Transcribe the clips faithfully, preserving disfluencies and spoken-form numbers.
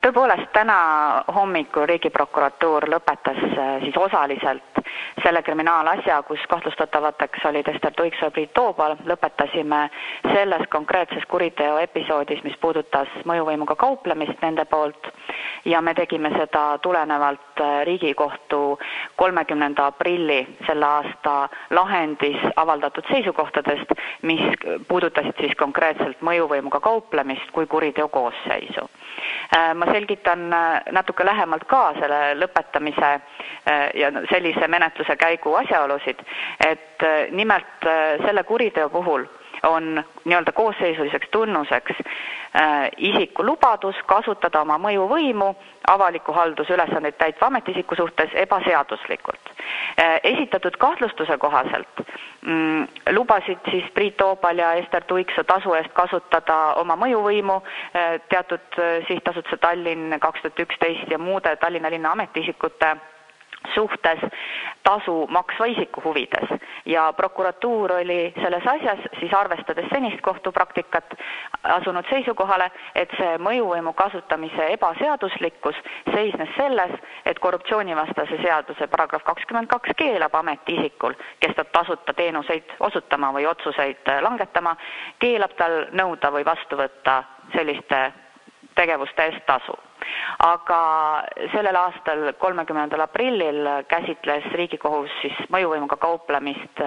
Tõepoolest, täna hommikul Riigiprokuratuur lõpetas siis osaliselt selle kriminaalasja, kus kahtlustatavateks olid Ester Tuiksoo ja Priit Toobal. Lõpetasime selles konkreetses kuriteo episoodis, mis puudutas mõjuvõimuga kauplemist nende poolt, ja me tegime seda tulenevalt Riigikohtu kolmekümnenda aprilli selle aasta lahendis avaldatud seisukohtadest, mis puudutasid siis konkreetselt mõjuvõimuga kauplemist kui kuriteo koosseisu. Ma selgitan natuke lähemalt ka selle lõpetamise ja sellise menetluse käigu asjaolusid, et nimelt selle kuriteo puhul on nii-öelda koosseisuliseks tunnuseks isiku lubadus kasutada oma mõjuvõimu avaliku haldusülesandeid täitva ametiisiku suhtes ebaseaduslikult. Esitatud kahtlustuse kohaselt mm, lubasid siis Priit Toobal ja Ester Tuiksoo tasu eest kasutada oma mõjuvõimu teatud sihtasutuse Tallinn kaks tuhat üksteist ja muude Tallinna linna ametiisikute suhtes tasu maksva isiku huvides. Ja prokuratuur oli selles asjas, siis arvestades senist kohtupraktikat, asunud seisukohale, et see mõjuvõimu kasutamise ebaseaduslikkus seisnes selles, et korruptsioonivastase seaduse paragrahv kakskümmend kaks keelab ametiisikul, kes ta tasuta teenuseid osutama või otsuseid langetama, keelab tal nõuda või vastu võtta selliste tegevuste eest tasu. Aga sellel aastal kolmekümnendal aprillil käsitles Riigikohus siis mõjuvõimuga kauplemist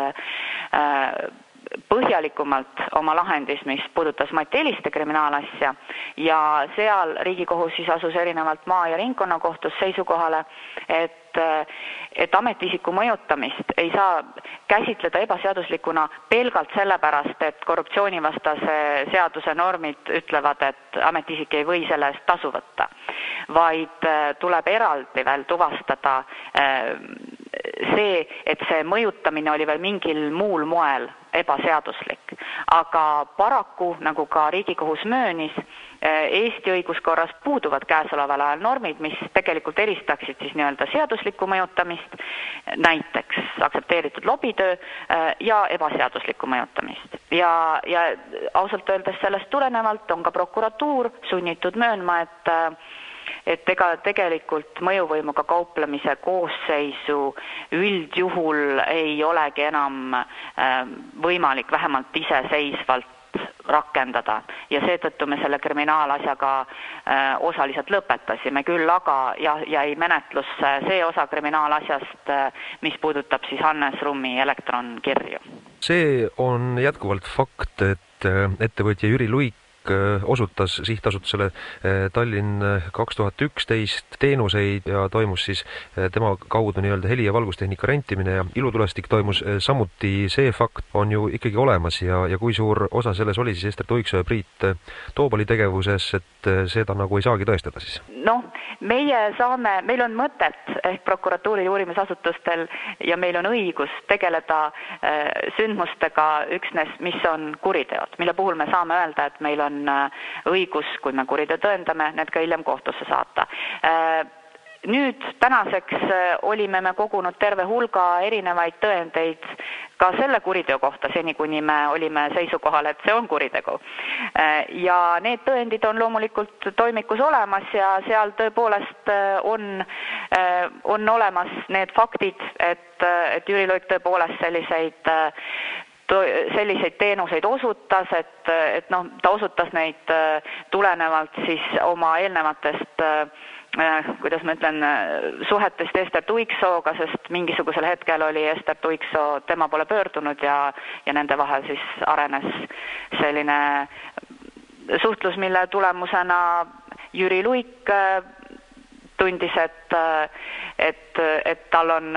põhjalikumalt oma lahendis, mis puudutas Mati Eliste kriminaalasja, ja seal Riigikohus siis asus erinevalt maa- ja ringkonnakohtus seisukohale, et et ametiisiku mõjutamist ei saa käsitleda ebaseaduslikuna pelgalt sellepärast, et korruptsioonivastase seaduse normid ütlevad, et ametiisik ei või selle eest tasu võtta, vaid tuleb eraldi veel tuvastada see, et see mõjutamine oli veel mingil muul moel ebaseaduslik. Aga paraku, nagu ka Riigikohus möönis, Eesti õiguskorras puuduvad käesoleval ajal normid, mis tegelikult eristaksid siis nii-öelda seaduslikku mõjutamist, näiteks aktsepteeritud lobitöö ja ebaseaduslikku mõjutamist. Ja, ja ausalt öeldes sellest tulenevalt on ka prokuratuur sunnitud möönma, et et ega tegelikult mõjuvõimuga kauplemise koosseisu üldjuhul ei olegi enam võimalik vähemalt iseseisvalt rakendada, ja seetõttu me selle kriminaalasjaga osaliselt lõpetasime, küll aga jäi menetlusse see osa kriminaalasjast, mis puudutab siis Hannes Rummi elektronkirju. See on jätkuvalt fakt, et ettevõtja Jüri Luik osutas sihtasutusele Tallinn kaks tuhat üksteist teenuseid ja toimus siis tema kaudu nii-öelda heli- ja valgustehnika rentimine ja ilutulestik toimus samuti. See fakt on ju ikkagi olemas ja, ja kui suur osa selles oli siis Ester Tuiksoo ja Priit Toobali tegevuses, et seda nagu ei saagi tõestada siis? Noh, meie saame, meil on mõtet ehk prokuratuuri uurimisasutustel ja meil on õigus tegeleda äh, sündmustega üksnes, mis on kuriteod, mille puhul me saame öelda, et meil on õigus, kui me kuriteo tõendame, need ka hiljem kohtusse saata. Nüüd tänaseks olime me kogunud terve hulga erinevaid tõendeid ka selle kuriteo kohta, seni kuni me olime seisukohal, et see on kuritegu. Ja need tõendid on loomulikult toimikus olemas ja seal tõepoolest on, on olemas need faktid, et, et Jüri Luik tõepoolest selliseid selliseid teenuseid osutas, et, et noh, ta osutas neid tulenevalt siis oma eelnevatest, kuidas ma ütlen, suhetest Ester Tuiksooga, sest mingisugusel hetkel oli Ester Tuiksoo tema poole pöördunud ja, ja nende vahel siis arenes selline suhtlus, mille tulemusena Jüri Luik tundis, et, et, et tal on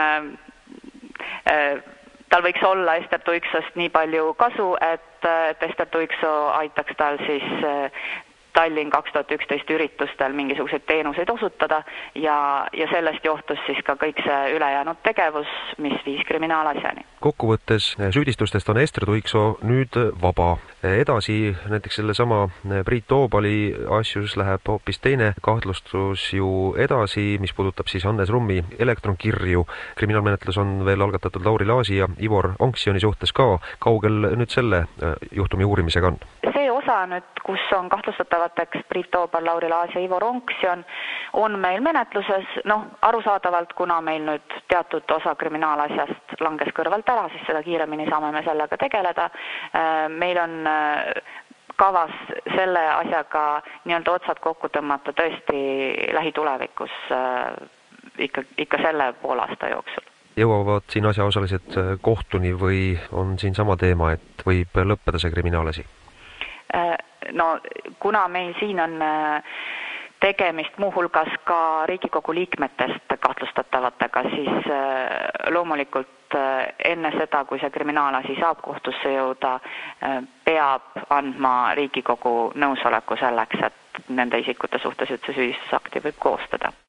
tal võiks olla Ester Tuiksoost nii palju kasu, et, et Ester Tuiksoo aitaks tal siis Tallinn kaks tuhat üksteist üritustel mingisuguseid teenuseid osutada ja, ja sellest johtus siis ka kõik see ülejäänud tegevus, mis viis kriminaalasjani. Kokkuvõttes süüdistustest on Ester Tuiksoo nüüd vaba. Edasi näiteks sellesama Priit Toobali asjus läheb hoopis teine kahtlustus ju edasi, mis puudutab siis Hannes Rummi elektronkirju. Kriminaalmenetlus on veel algatatud Lauri Laasi ja Ivor Onksioni suhtes ka. Kaugel nüüd selle juhtumi uurimisega on? See osa nüüd, kus on kahtlustatavateks Priit Toobal, Lauri Laas ja Ivo Ronksjon, on meil menetluses, noh, arusaadavalt, kuna meil nüüd teatud osa kriminaalasjast langes kõrvalt ära, siis seda kiiremini saame me sellega tegeleda. Meil on kavas selle asjaga nii-öelda otsad kokku tõmmata tõesti lähitulevikus ikka, ikka selle poolaasta jooksul. Jõuavad siin asjaosalised kohtuni või on siin sama teema, et võib lõppeda see kriminaalasi? No kuna meil siin on tegemist muuhulgas ka Riigikogu liikmetest kahtlustatavatega, siis loomulikult enne seda, kui see kriminaalasi saab kohtusse jõuda, peab andma Riigikogu nõusoleku selleks, et nende isikute suhtes üldse süüdistusakti võib koostada.